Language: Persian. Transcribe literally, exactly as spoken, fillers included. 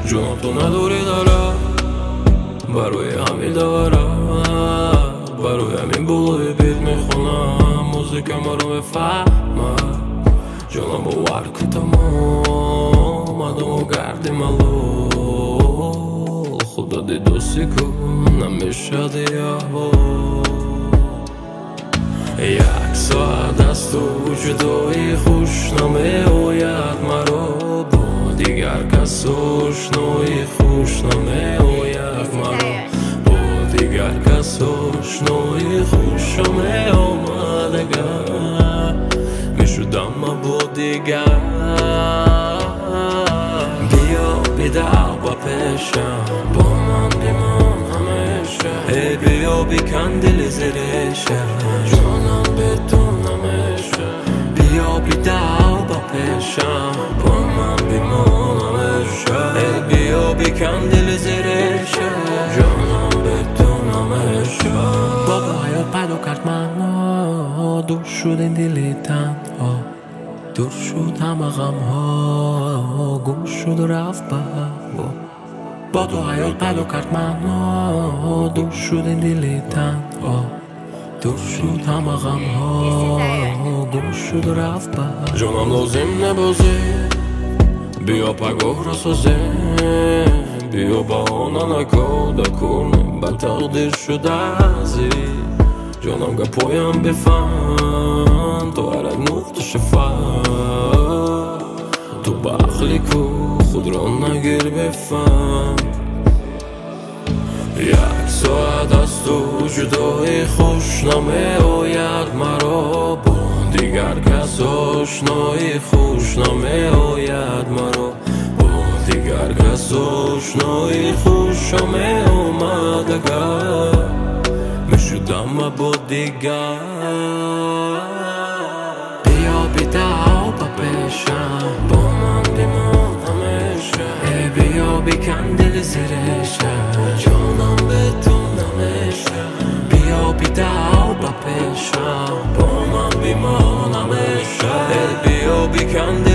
جونم تو نداری دارم، برای همین دارم، برای همین بلوی بیت میخونم، موزیک ما رو بفهمم. جونم باور که تمام آدمو کردی ملول، خدا دی دوستی کن نمیشه دی احوال. یک ساعت از تو جدایی خوش نمی‌آید مرا، با دیگر کس آشنایی خوش نمی‌آید مرا، با دیگر کس آشنایی خوش نمی‌آمد. اگر میشدم با دیگر بیا بیدار با پیشم، با من بمان همیشه. ای بیا بیکن دل زیرشه، جانم به تو نمیشه. بیا بیدار با پیشم، با من بمان همیشه. ای بیا بیکن دل زیرشه، جانم به تو نمیشه. بابا حیات پیدا کرد منو، دور شد این دل تنها، دور شد همه غم ها، گم شد و رفت با با تو حیات پیدا کرد منو، دور شد این دل تنها، دور شد همه غم ها، گم شد و رفت با جانم لازم نبازی، بیا پگاه را سازیم، بیا بهانه نکرده کنیم بل تقدیر شده ازی. جانم گپایم بفهم تو هر یک نقطه شفا، تو بخلی کو خود را نگیر بفهم. یک ساعت از تو جدایی خوش نمی‌آید مرا، با دیگر کس آشنایی خوش نمی‌آید مرا، با دیگر کس آشنایی خوش نمی‌آمد. اگر میشدم با دیگر بیا بیدار با پیشم، با من بمان همیشه. ای بیا بیکن دل زیرشه، جانم به تو نمیشه. بیا بیدار با پیشم، با من بمان همیشه. ای بیا بیکن